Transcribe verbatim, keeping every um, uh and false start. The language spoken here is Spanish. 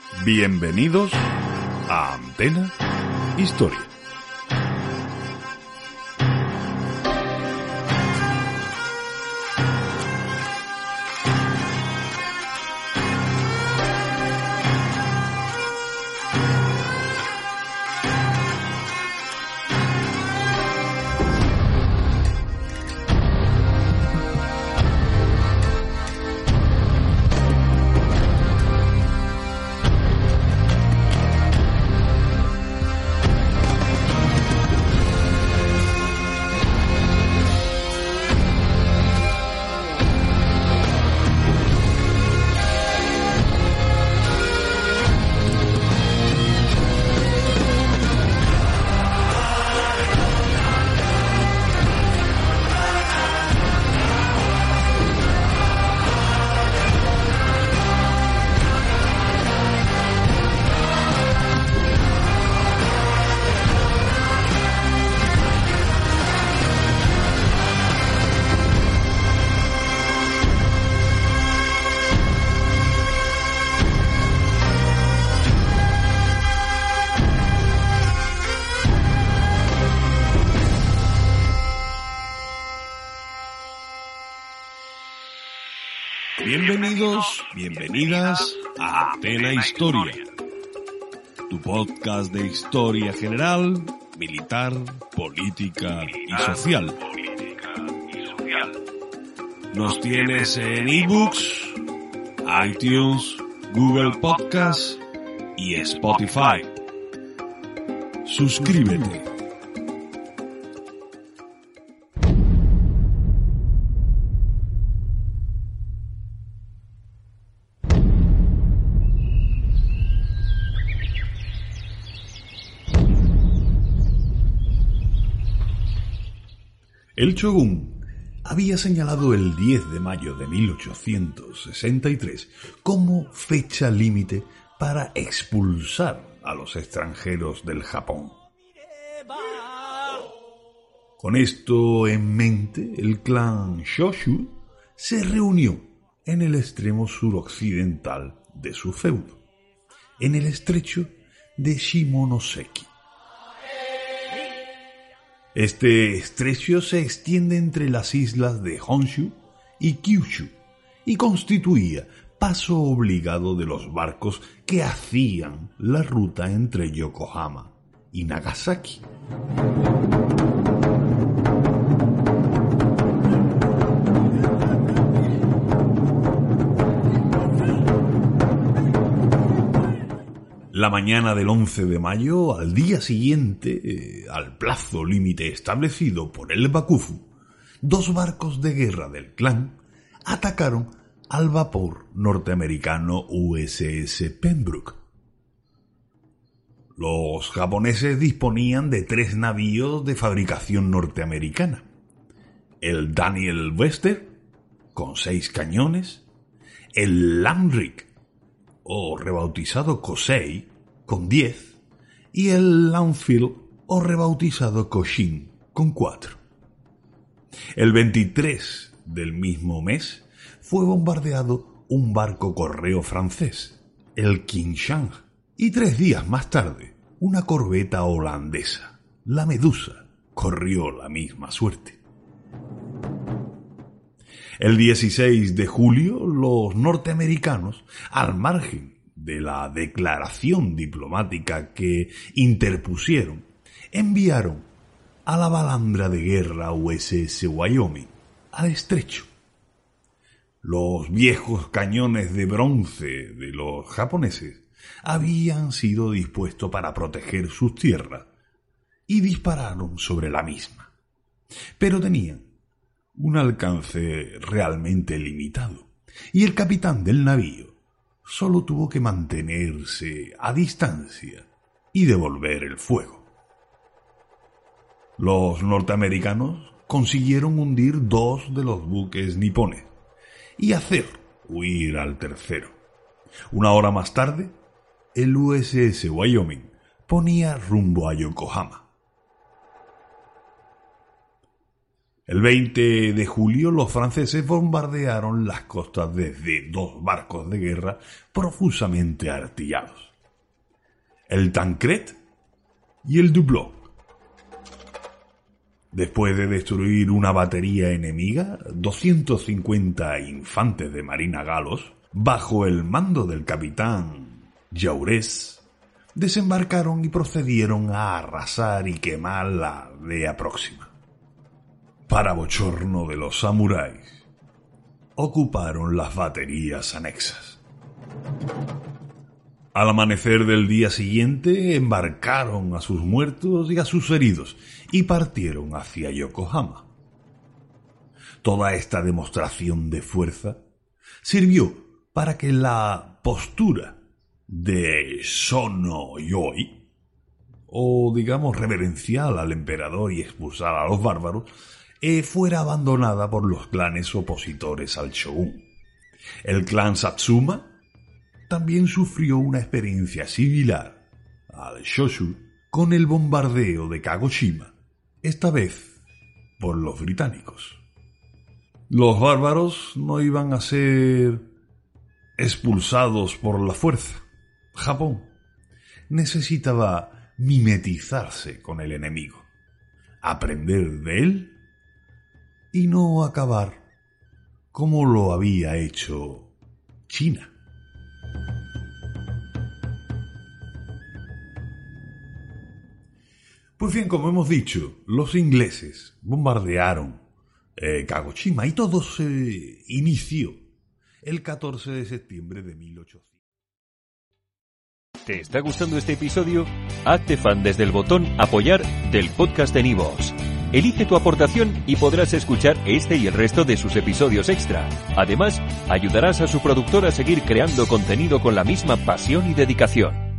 Bienvenidos a Antena Historia. Bienvenidos, bienvenidas a Antena Historia, tu podcast de historia general, militar, política y social. Nos tienes en ebooks, iTunes, Google Podcast y Spotify. Suscríbete. El Shogun había señalado el diez de mayo de mil ochocientos sesenta y tres como fecha límite para expulsar a los extranjeros del Japón. Con esto en mente, el clan Shoshu se reunió en el extremo suroccidental de su feudo, en el estrecho de Shimonoseki. Este estrecho se extiende entre las islas de Honshu y Kyushu y constituía paso obligado de los barcos que hacían la ruta entre Yokohama y Nagasaki. La mañana del once de mayo, al día siguiente, eh, al plazo límite establecido por el Bakufu, dos barcos de guerra del clan atacaron al vapor norteamericano U S S Pembroke. Los japoneses disponían de tres navíos de fabricación norteamericana: el Daniel Webster, con seis cañones; el Lambrick, o rebautizado Kosei, con diez, y el Lanfield, o rebautizado Koshin, con cuatro. El veintitrés del mismo mes fue bombardeado un barco correo francés, el King Shang, y tres días más tarde una corbeta holandesa, la Medusa, corrió la misma suerte. El dieciséis de julio, los norteamericanos, al margen de la declaración diplomática que interpusieron, enviaron a la balandra de guerra U S S Wyoming al estrecho. Los viejos cañones de bronce de los japoneses habían sido dispuestos para proteger sus tierras y dispararon sobre la misma, pero tenían un alcance realmente limitado, y el capitán del navío solo tuvo que mantenerse a distancia y devolver el fuego. Los norteamericanos consiguieron hundir dos de los buques nipones y hacer huir al tercero. Una hora más tarde, el U S S Wyoming ponía rumbo a Yokohama. El veinte de julio los franceses bombardearon las costas desde dos barcos de guerra profusamente artillados, el Tancred y el Dubló. Después de destruir una batería enemiga, doscientos cincuenta infantes de marina galos, bajo el mando del capitán Jaurès, desembarcaron y procedieron a arrasar y quemar la aldea próxima. Para bochorno de los samuráis, ocuparon las baterías anexas. Al amanecer del día siguiente, embarcaron a sus muertos y a sus heridos y partieron hacia Yokohama. Toda esta demostración de fuerza sirvió para que la postura de Sono-yoi, o digamos reverencial al emperador y expulsar a los bárbaros, eh, fuera abandonada por los clanes opositores al shogun. El clan Satsuma también sufrió una experiencia similar al Shoshu con el bombardeo de Kagoshima, esta vez por los británicos. Los bárbaros no iban a ser expulsados por la fuerza. Japón necesitaba mimetizarse con el enemigo, aprender de él y no acabar como lo había hecho China. Pues bien, como hemos dicho, los ingleses bombardearon eh, Kagoshima y todo se inició el catorce de septiembre de mil ochocientos. ¿Te está gustando este episodio? Hazte fan desde el botón Apoyar del podcast de Nivos. Elige tu aportación y podrás escuchar este y el resto de sus episodios extra. Además, ayudarás a su productor a seguir creando contenido con la misma pasión y dedicación.